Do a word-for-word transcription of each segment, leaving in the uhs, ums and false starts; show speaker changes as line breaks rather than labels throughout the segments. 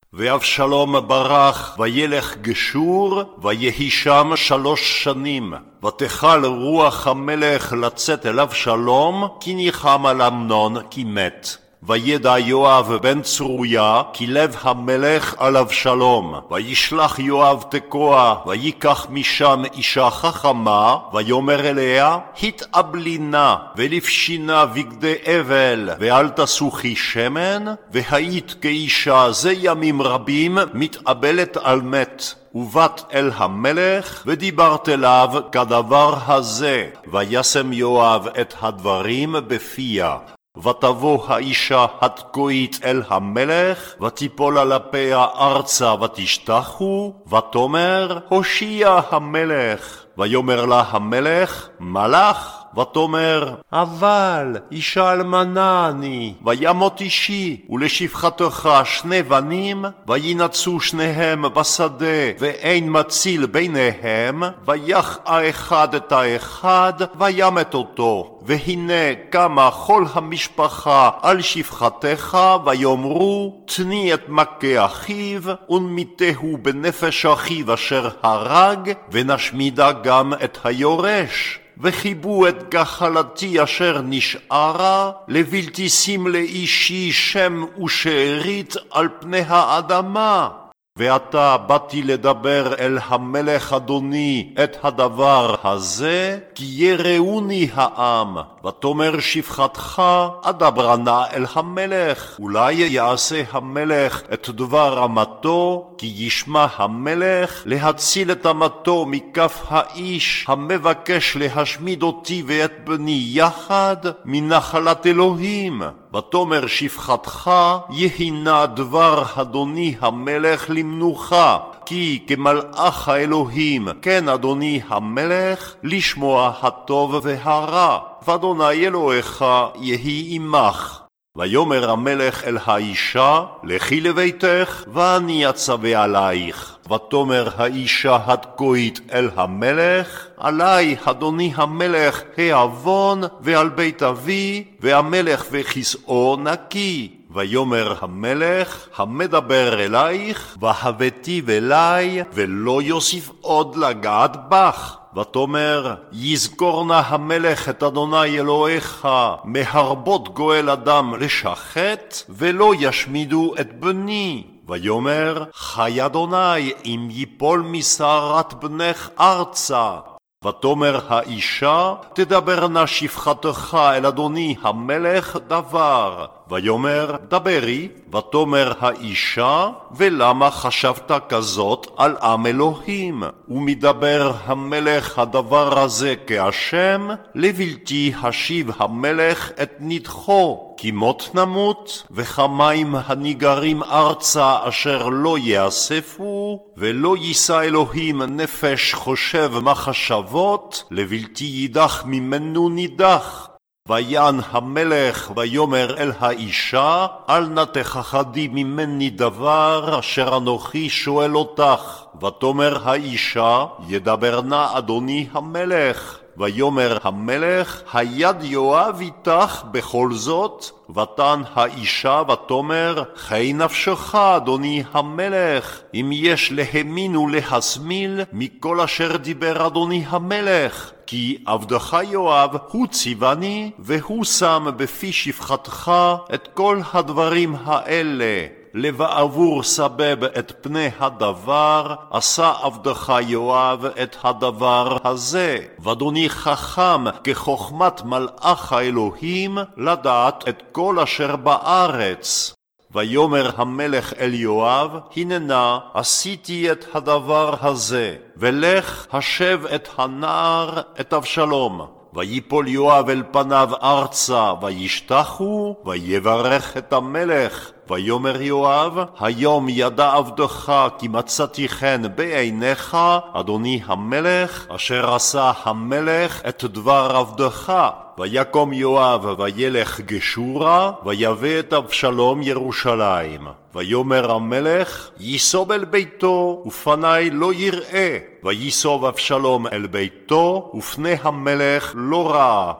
ואבשלום ברח וילך גשור, ויהי שם שלוש שנים. ותחל רוח המלך לצאת אל אבשלום, כי ניחם על אמנון כי מת. וידע יואב בן צרויה כי לב המלך על אבשלום. וישלח יואב תקוע, ויקח משם אישה חכמה, ויאמר אליה, התאבלי נא ולבשי נא בגדי אבל, ואל תסוכי שמן, והיית כאישה זה ימים רבים מתאבלת על מת. ובאת אל המלך ודיברת אליו כדבר הזה, וישם יואב את הדברים בפיה. ותבוא האישה התקועית אל המלך, ותיפול על אפיה ארצה ותשתחו, ותאמר, הושיע המלך. ויאמר לה המלך, מה לך? ותאמר, אבל אישה אלמנה אני, וימות אישי, ולשפחתך שני בנים, וינצו שניהם בשדה, ואין מציל ביניהם, ויך האחד את האחד, וימת אותו. והנה קמה כל המשפחה על שפחתך, ויאמרו, תני את מכה אחיו, ונמיתהו בנפש אחיו אשר הרג, ונשמידה גם את היורש. וחיבו את גחלתי אשר נשארה, לבלתי שים לאישי שם ושארית על פני האדמה. ועתה באתי לדבר אל המלך אדוני את הדבר הזה, כי יראוני העם. ותאמר שפחתך, אדברה נא אל המלך, אולי יעשה המלך את דבר אמתו, כי ישמע המלך להציל את אמתו מכף האיש המבקש להשמיד אותי ואת בני יחד מנחלת אלוהים. ותאמר שפחתך, יהי נא דבר אדוני המלך למנוחה, כי כמלאך האלוהים כן אדוני המלך לשמוע הטוב והרע, ואדוני אלוהיך יהי עמך. ויאמר המלך אל האישה, לכי לביתך ואני אצווה עלייך. ותאמר האישה התקועית אל המלך, עלי אדוני המלך העוון ועל בית אבי, והמלך וכיסאו נקי. ויאמר המלך, המדבר אלייך והבאתיו אלי, ולא יוסיף עוד לגעת בך. ותאמר, יזכור נא המלך את אדוני אלוהיך מהרבות גואל אדם לשחט, ולא ישמידו את בני. ויאמר, חי אדוני אם ייפול משערת בנך ארצה. ותאמר האישה, תדבר נא שפחתך אל אדוני המלך דבר. ויאמר, דברי. ותאמר האישה, ולמה חשבת כזאת על עם אלוהים? ומדבר המלך הדבר הזה כאשם, לבלתי השיב המלך את נדחו, כי מות נמות, וכמים הניגרים ארצה אשר לא יאספו, ולא יישא אלוהים נפש חושב מחשבות, לבלתי יידח ממנו נידח. ויען המלך ויאמר אל האישה, אל נא תכחדי ממני דבר אשר אנוכי שואל אותך. ותאמר האישה, ידבר נא אדוני המלך. ויאמר המלך, היד יואב איתך בכל זאת? ותען האישה ותאמר, חי נפשך אדוני המלך, אם יש להאמין ולהסמיל מכל אשר דיבר אדוני המלך. כי עבדך יואב הוא ציווני, והוא שם בפי שפחתך את כל הדברים האלה. לבעבור סבב את פני הדבר, עשה עבדך יואב את הדבר הזה. ואדוני חכם כחוכמת מלאך האלוהים, לדעת את כל אשר בארץ. ויאמר המלך אל יואב, הננה עשיתי את הדבר הזה, ולך השב את הנער את אבשלום. ויפול יואב אל פניו ארצה, וישתחו, ויברך את המלך. ויאמר יואב, היום ידע עבדך כי מצאתי חן בעיניך, אדוני המלך, אשר עשה המלך את דבר עבדך. ויקום יואב וילך גשורה, ויבא את אבשלום ירושלים. ויאמר המלך, ייסוב אל ביתו, ופני לא יראה. וייסוב אבשלום אל ביתו, ופני המלך לא ראה.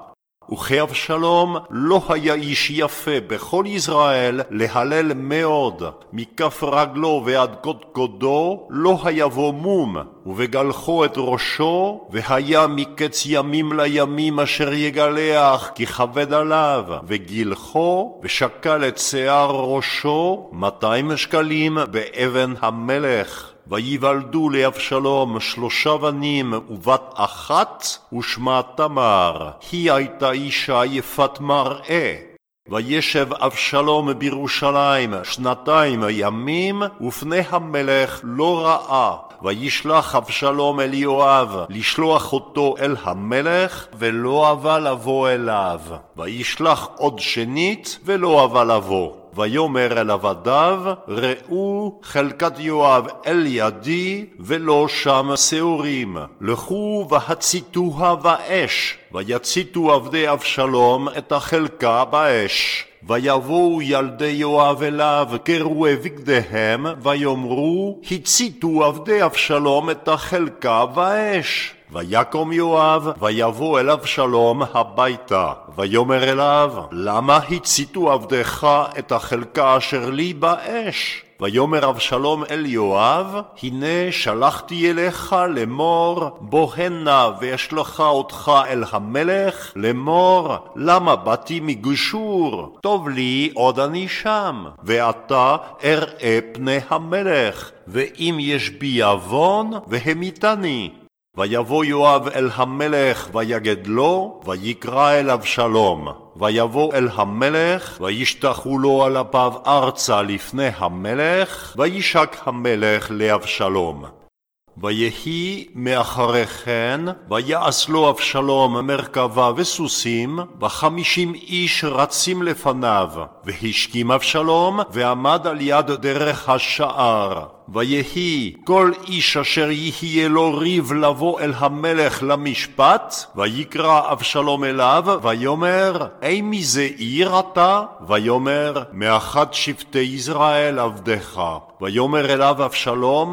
וכאבשלום לא היה איש יפה בכל ישראל להלל מאוד, מכף רגלו ועד קודקודו לא היה בו מום, ובגלחו את ראשו, והיה מקץ ימים לימים אשר יגלח, כי כבד עליו, וגילחו, ושקל את שיער ראשו, מאתיים שקלים באבן המלך. ויוולדו לאבשלום שלושה בנים ובת אחת, ושמה תמר. היא הייתה אישה יפת מראה. וישב אבשלום בירושלים שנתיים ימים, ופני המלך לא ראה. וישלח אבשלום אל יואב לשלוח אותו אל המלך, ולא אבה לבוא אליו. וישלח עוד שנית, ולא אבה לבוא. ויאמר אל עבדיו, ראו חלקת יואב אל ידי, ולא שם שעורים. לכו והציתוה באש. ויציתו עבדי אבשלום את החלקה באש. ויבואו ילדי יואב אליו קרועי בגדיהם, ויאמרו, הציתו עבדי אבשלום את החלקה באש. ויקום יואב, ויבוא אל אבשלום הביתה, ויאמר אליו, למה הציתו עבדיך את החלקה אשר לי באש? ויאמר אבשלום אל יואב, הנה שלחתי אליך לאמור, בוא הנה ואשלחה אותך אל המלך, לאמור, למה באתי מגשור? טוב לי עוד אני שם, ועתה אראה פני המלך, ואם יש בי עוון, והמיתני. ויבוא יואב אל המלך ויגד לו, ויקרא אל אבשלום. ויבוא אל המלך, וישתחו לו על אפיו ארצה לפני המלך, וישק המלך לאבשלום. ויהי מאחרי כן, ויעש לו אבשלום מרכבה וסוסים, וחמישים איש רצים לפניו. והשכים אבשלום, ועמד על יד דרך השער. ויהי כל איש אשר יהיה לו ריב לבוא אל המלך למשפט, ויקרא אבשלום אליו, ויאמר, אי מזה עיר אתה? ויאמר, מאחד שבטי ישראל עבדך. ויאמר אליו אבשלום,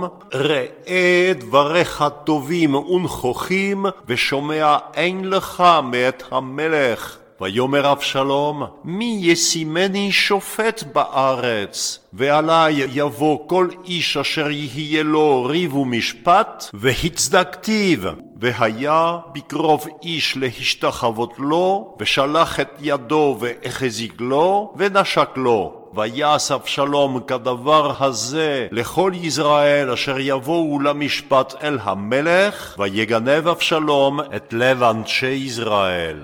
ראה דבריך טובים ונכוחים, ושומע אין לך מאת המלך. ויאמר אבשלום, מי ישימני שופט בארץ? ועלי יבוא כל איש אשר יהיה לו ריב ומשפט, והצדקתיו. והיה בקרוב איש להשתחוות לו, ושלח את ידו והחזיק לו, ונשק לו. ויעש אבשלום כדבר הזה לכל ישראל אשר יבואו למשפט אל המלך, ויגנב אבשלום את לב אנשי ישראל.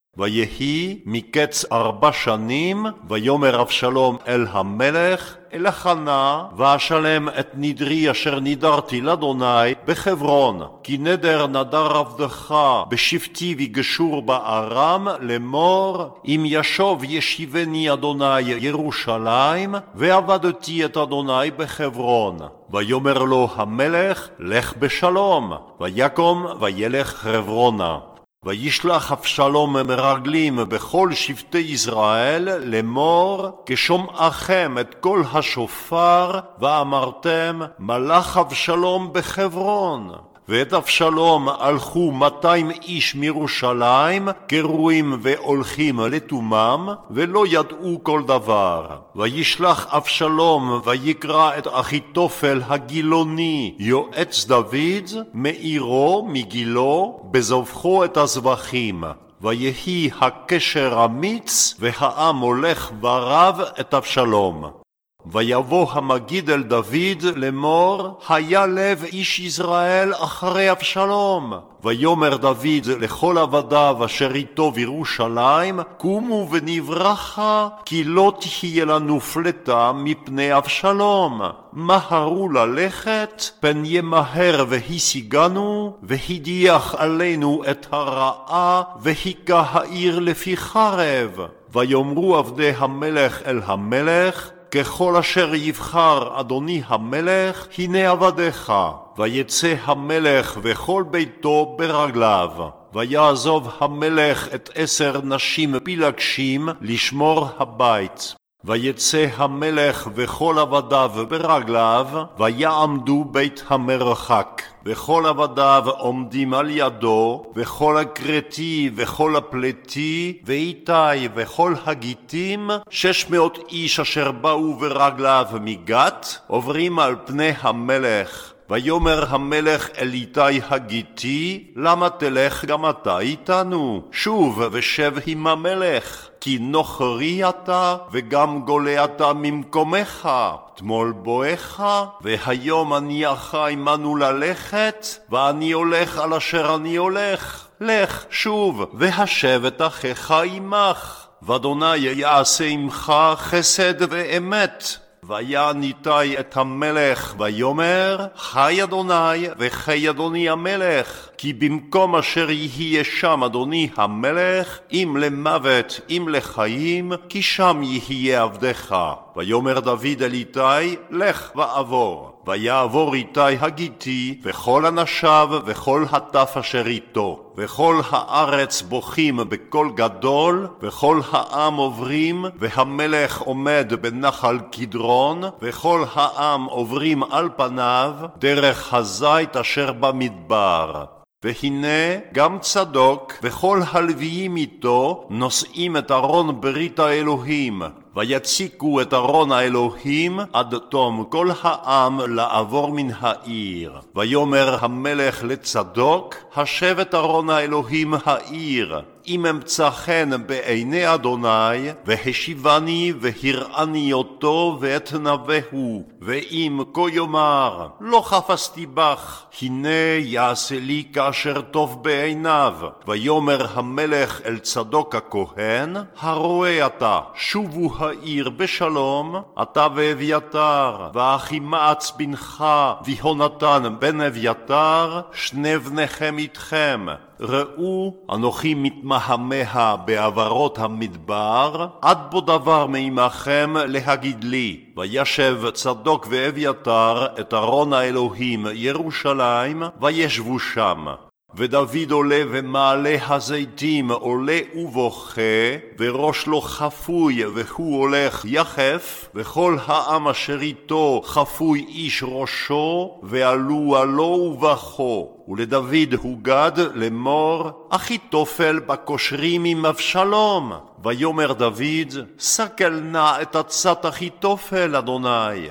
ויהי מקץ ארבע שנים, ויאמר אבשלום אל המלך, אלחנה, ואשלם את נדרי אשר נדרתי לאדוני בחברון, כי נדר נדר עבדך בשבטי וגשור בארם, לאמור, אם ישוב ישיבני אדוני ירושלים, ועבדתי את אדוני בחברון. ויאמר לו המלך, לך בשלום, ויקום וילך חברונה. וישלח אבשלום מרגלים בכל שבטי ישראל, לאמור, כשומעכם את כל השופר, ואמרתם, מלך אבשלום בחברון. ואת אבשלום הלכו מאתיים איש מירושלים, קרועים והולכים לתומם, ולא ידעו כל דבר. וישלח אבשלום ויקרא את אחיתופל הגילוני, יועץ דוד, מעירו מגילו, בזבחו את הזבחים. ויהי הקשר אמיץ, והעם הולך ורב את אבשלום. ויבוא המגיד אל דוד לאמור, היה לב איש ישראל אחרי אבשלום. ויאמר דוד לכל עבדיו אשר איתו בירושלים, קומו ונברחה, כי לא תהיה לנו פלטה מפני אבשלום. מהרו ללכת, פן ימהר והשיגנו, והדיח עלינו את הרעה, והיכה העיר לפי חרב. ויאמרו עבדי המלך אל המלך, ככל אשר יבחר אדוני המלך, הנה עבדיך. ויצא המלך וכל ביתו ברגליו. ויעזוב המלך את עשר נשים פילגשים לשמור הבית. ויצא המלך וכל עבדיו ברגליו, ויעמדו בית המרחק. וכל עבדיו עומדים על ידו, וכל הכרתי וכל הפלטי, ואיתי וכל הגיטים, שש מאות איש אשר באו ברגליו מגת, עוברים על פני המלך. ויאמר המלך אל איתי הגיטי, למה תלך גם אתה איתנו? שוב ושב עם המלך, כי נוכרי אתה וגם גולה אתה ממקומך. תמול בואך, והיום הניעך עמנו ללכת, ואני הולך על אשר אני הולך. לך שוב, והשב את אחיך עמך, ואדוני יעשה עמך חסד ואמת. ויען איתי את המלך ויאמר, חי אדוני וחי אדוני המלך, כי במקום אשר יהיה שם אדוני המלך, אם למוות אם לחיים, כי שם יהיה עבדך. ויאמר דוד אל איתי, לך ועבור. ויעבור איתי הגיטי וכל אנשיו וכל הטף אשר איתו, וכל הארץ בוכים בקול גדול, וכל העם עוברים, והמלך עומד בנחל קדרון, וכל העם עוברים על פניו דרך הזית אשר במדבר. והנה גם צדוק וכל הלוויים איתו נושאים את ארון ברית האלוהים, ויציקו את ארון האלוהים עד תום כל העם לעבור מן העיר. ויאמר המלך לצדוק, השב את ארון האלוהים העיר, אם אמצא חן בעיני אדוני, והשיבני והראני אותו ואת נבהו, ואם כה יאמר, לא חפשתי בך, הנה יעשה לי כאשר טוב בעיניו. ויאמר המלך אל צדוק הכהן, הרואה אתה, שובו העיר בשלום, אתה ואביתר, ואחימעץ בנך, ויהונתן בן אביתר, שני בניכם איתכם. ראו, אנוכי מתמהמה בעברות המדבר, עד בו דבר מעמכם להגיד לי. וישב צדוק ואביתר את ארון האלוהים ירושלים, וישבו שם. ודוד עולה ומעלה הזיתים עולה ובוכה, וראש לו חפוי והוא הולך יחף, וכל העם אשר איתו חפוי איש ראשו, ועלו עלו ובכו. ולדוד הוגד לאמור, אחיתופל בקושרים עם אבשלום. ויאמר דוד, סקל נא את עצת אחיתופל אדוני.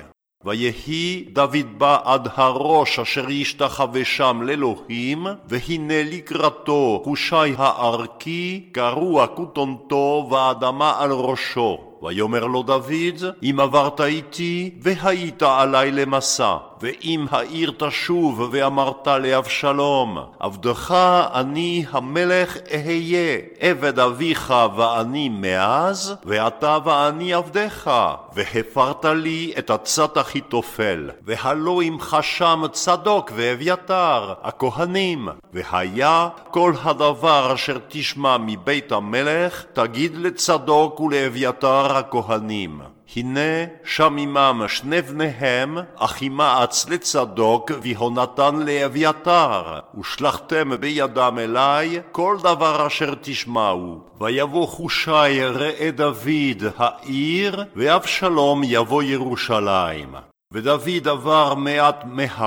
ויהי דוד בא עד הראש אשר ישתחווה שם לאלוהים, והנה לקראתו חושי הערכי, קרוע כותנתו ואדמה על ראשו. ויאמר לו דוד, אם עברת איתי והיית עלי למסע, ואם העיר תשוב ואמרת לאבשלום, עבדך אני המלך אהיה, עבד אביך ואני מאז, ואתה ואני עבדך, והפרת לי את עצת אחיתופל, והלא עמך שם צדוק ואביתר, הכהנים, והיה כל הדבר אשר תשמע מבית המלך, תגיד לצדוק ולאביתר הכהנים. הנה שם עמם שני בניהם, אחימעץ לצדוק ויהונתן לאביתר, ושלחתם בידם אלי כל דבר אשר תשמעו. ויבוא חושי ראה דוד העיר, ואבשלום יבוא ירושלים. ודוד עבר מעט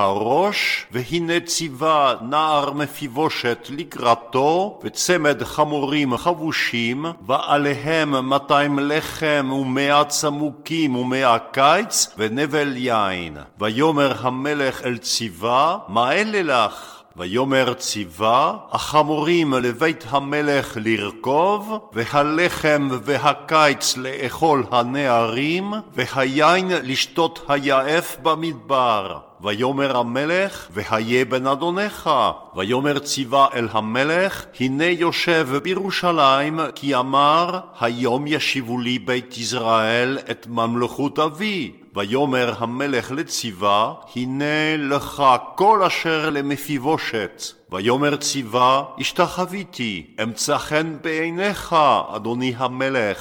מהראש, והנה ציווה נער מפיבושת לקראתו, וצמד חמורים חבושים, ועליהם מאתיים לחם ומאה צמוקים ומאה קיץ, ונבל יין. ויאמר המלך אל ציווה, מה אלה לך? ויאמר ציווה, החמורים לבית המלך לרכוב, והלחם והקיץ לאכול הנערים, והיין לשתות היעף במדבר. ויאמר המלך, והיה בן אדונך. ויאמר ציווה אל המלך, הנה יושב בירושלים, כי אמר, היום ישיבו לי בית ישראל את ממלכות אבי. ויאמר המלך לציווה, הנה לך כל אשר למפיבושת. ויאמר ציווה, השתחוויתי, אמצא חן בעיניך, אדוני המלך.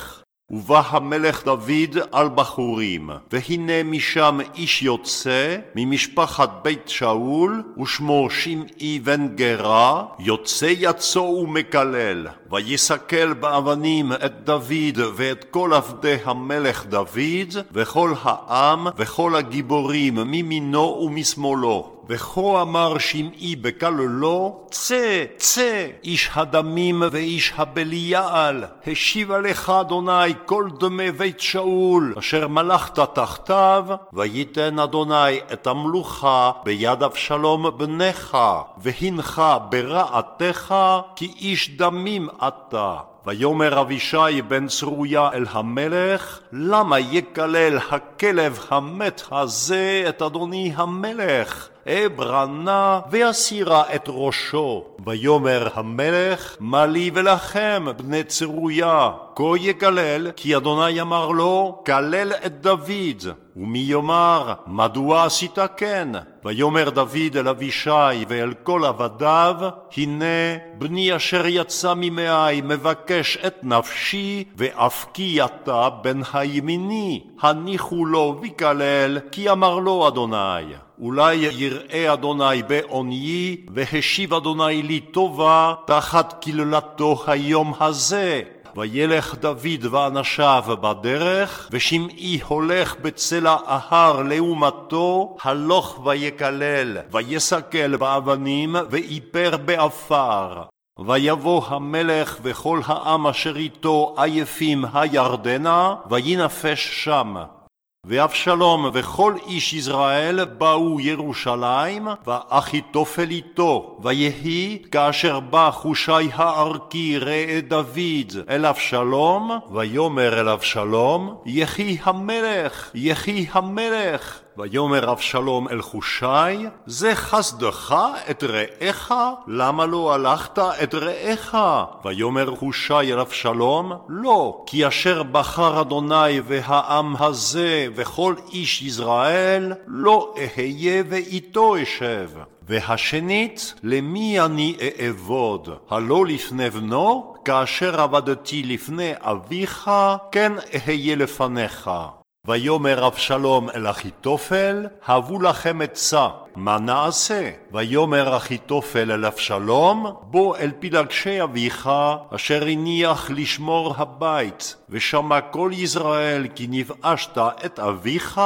ובא המלך דוד על בחורים, והנה משם איש יוצא ממשפחת בית שאול, ושמו שמעי בן גרה, יוצא יצא ומקלל, ויסקל באבנים את דוד ואת כל עבדי המלך דוד, וכל העם וכל הגיבורים ממינו ומשמאלו. וכה אמר שמעי בקללו, צא, צא, איש הדמים ואיש הבליעל, השיב עליך אדוני כל דמי בית שאול, אשר מלכת תחתיו, ויתן אדוני את המלוכה ביד אבשלום בנך, והנך ברעתך, כי איש דמים אתה. ויאמר אבישי בן צרויה אל המלך, למה יקלל הכלב המת הזה את אדוני המלך? אברנה ואסירה את ראשו. ויאמר המלך, מה לי ולכם בני צרויה? כה יקלל, כי אדוני אמר לו, כלל את דוד. ומי יאמר, מדוע עשית כן? ויאמר דוד אל אבישי ואל כל עבדיו, הנה בני אשר יצא ממעי מבקש את נפשי, ואף כי אתה בן הימיני, הניחו לו וכלל, כי אמר לו אדוני. אולי יראה אדוני בעוניי, והשיב אדוני לי טובה תחת קללתו היום הזה. וילך דוד ואנשיו בדרך, ושמעי הולך בצלע ההר לעומתו, הלוך ויקלל, ויסקל באבנים, ואיפר באפר. ויבוא המלך וכל העם אשר איתו עייפים הירדנה, וינפש שם. ואבשלום וכל איש ישראל באו ירושלים, ואחיתופל איתו. ויהי כאשר בא חושי הערכי ראה דוד אל אבשלום, ויאמר אל אבשלום, יחי המלך, יחי המלך. ויאמר אבשלום אל חושי, זה חסדך את רעך? למה לא הלכת את רעך? ויאמר חושי אל אבשלום, לא, כי אשר בחר אדוני והעם הזה וכל איש ישראל, לא אהיה ואיתו אשב. והשנית, למי אני אעבוד? הלא לפני בנו, כאשר עבדתי לפני אביך, כן אהיה לפניך. ויאמר אבשלום אל אחיתופל, הבו לכם עצה, מה נעשה? ויאמר אחיתופל אל אבשלום, בוא אל פלגשי אביך, אשר הניח לשמור הבית, ושמע כל ישראל כי נבאשת את אביך,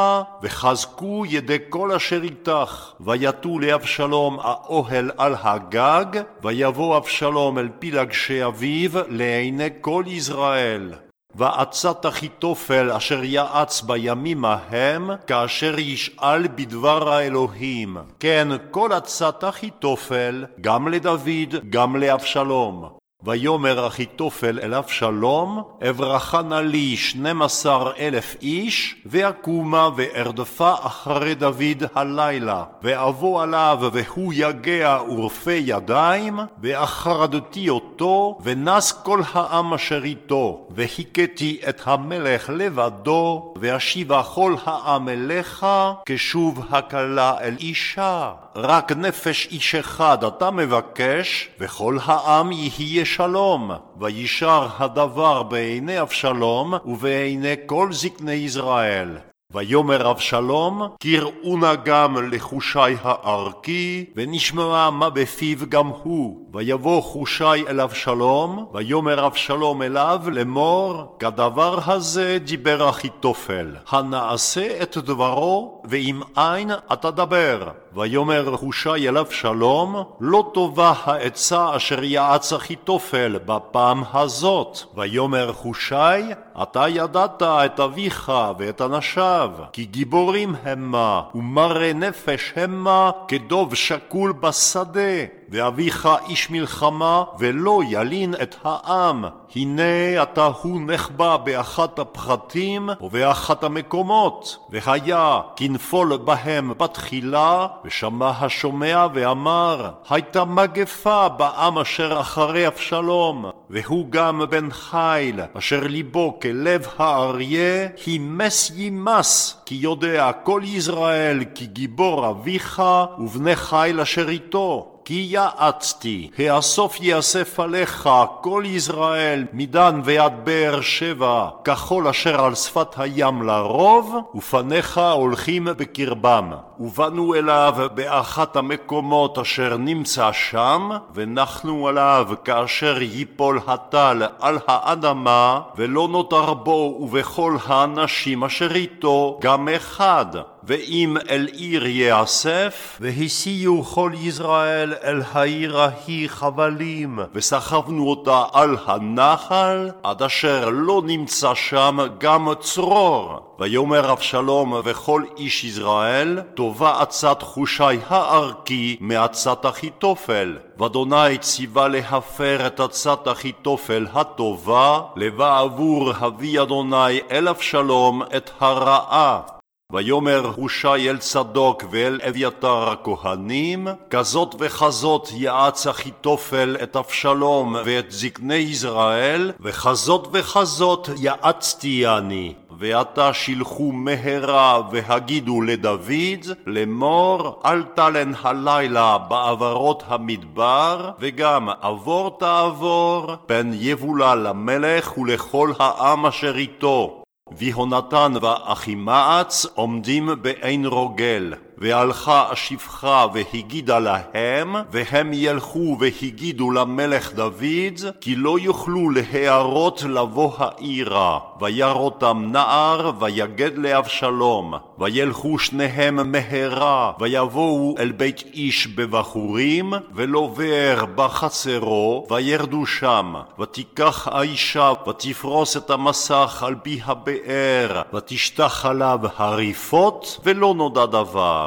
וחזקו ידי כל אשר איתך. ויתו לאבשלום האוהל על הגג, ויבוא אבשלום אל פלגשי אביו לעיני כל ישראל. ועצת אחיתופל אשר יעץ בימים ההם, כאשר ישאל בדבר האלוהים. כן, כל עצת אחיתופל, גם לדוד, גם לאבשלום. ויאמר אחיתופל אל אבשלום, אברכה נא לי שנים עשר אלף איש, ואקומה וארדפה אחרי דוד הלילה, ואבוא עליו והוא יגע ורפה ידיים, ואחרדתי אותו, ונס כל העם אשר איתו, והכיתי את המלך לבדו, ואשיבה כל העם אליך, כשוב הכלה אל אישה. רק נפש איש אחד אתה מבקש, וכל העם יהיה שלום. וישר הדבר בעיני אבשלום ובעיני כל זקני ישראל. ויאמר אבשלום, קראו נא גם לחושי הערכי, ונשמע מה בפיו גם הוא. ויבוא חושי אל אבשלום, ויאמר אבשלום אליו לאמור, כדבר הזה דיבר אחיתופל, הנעשה את דברו, ואם אין אתה דבר. ויאמר חושי אל אבשלום, לא טובה העצה אשר יעץ אחיתופל בפעם הזאת. ויאמר חושי, אתה ידעת את אביך ואת אנשיו, כי גיבורים המה, ומרי נפש המה, כדוב שקול בשדה. ואביך איש מלחמה, ולא ילין את העם. הנה אתה הוא נחבא באחת הפחתים ובאחת המקומות, והיה כנפול בהם בתחילה, ושמע השומע ואמר, הייתה מגפה בעם אשר אחרי אבשלום, והוא גם בן חיל, אשר ליבו כלב האריה, הימס יימס, כי יודע כל ישראל כי גיבור אביך ובני חיל אשר איתו. כי יעצתי, האסוף יאסף עליך כל ישראל מדן ועד באר שבע, ככל אשר על שפת הים לרוב, ופניך הולכים בקרבם. ובאנו אליו באחת המקומות אשר נמצא שם, ונחנו עליו כאשר ייפול הטל על האדמה, ולא נותר בו ובכל האנשים אשר איתו גם אחד. ואם אל עיר יאסף, והסיעו כל ישראל אל העיר ההיא חבלים, וסחבנו אותה על הנחל, עד אשר לא נמצא שם גם צרור. ויאמר אבשלום וכל איש ישראל, טובה עצת חושי הערכי מעצת אחיתופל. ואדוני ציווה להפר את עצת אחיתופל הטובה, לבעבור הביא אדוני אל אבשלום את הרעה. ויאמר חושי אל צדוק ואל אביתר הכהנים, כזאת וכזאת יעץ אחיתופל את אבשלום ואת זקני ישראל, וכזאת וכזאת יעצתי אני. ועתה שילחו מהרה והגידו לדוד לאמור, אל תלן הלילה בעברות המדבר, וגם עבור תעבור, פן יבולה למלך ולכל העם אשר איתו. ויהונתן ואחימעץ עומדים בעין רוגל, והלכה השפחה והגידה להם, והם ילכו והגידו למלך דוד, כי לא יוכלו להערות לבוא העירה. וירא אותם נער ויגד לאבשלום, וילכו שניהם מהרה, ויבואו אל בית איש בבחורים, ולא באר בחצרו, וירדו שם. ותיקח האישה ותפרוס את המסך על פי הבאר, ותשטח עליו הריפות, ולא נודע דבר.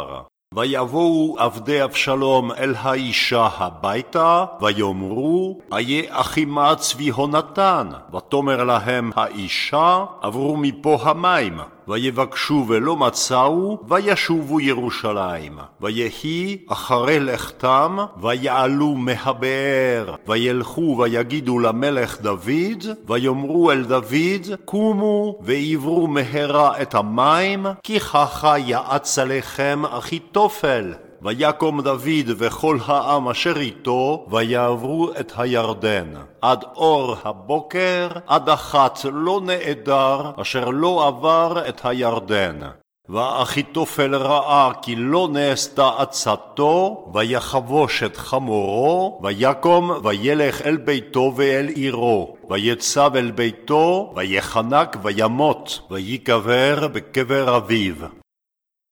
ויבואו עבדי אבשלום אל האישה הביתה, ויאמרו, איה אחימעץ ויהונתן? ותאמר להם האישה, עברו מפה המים. ויבקשו ולא מצאו, וישובו ירושלים. ויהי אחרי לכתם, ויעלו מהבאר, וילכו ויגידו למלך דוד, ויאמרו אל דוד, קומו ועברו מהרה את המים, כי ככה יעץ עליכם אחיתופל. ויקום דוד וכל העם אשר איתו, ויעברו את הירדן. עד אור הבוקר, עד אחת לא נעדר, אשר לא עבר את הירדן. ואחיתופל ראה כי לא נעשתה עצתו, ויחבוש את חמורו, ויקום וילך אל ביתו ואל עירו. ויצב אל ביתו, ויחנק וימות, ויקבר בקבר אביו.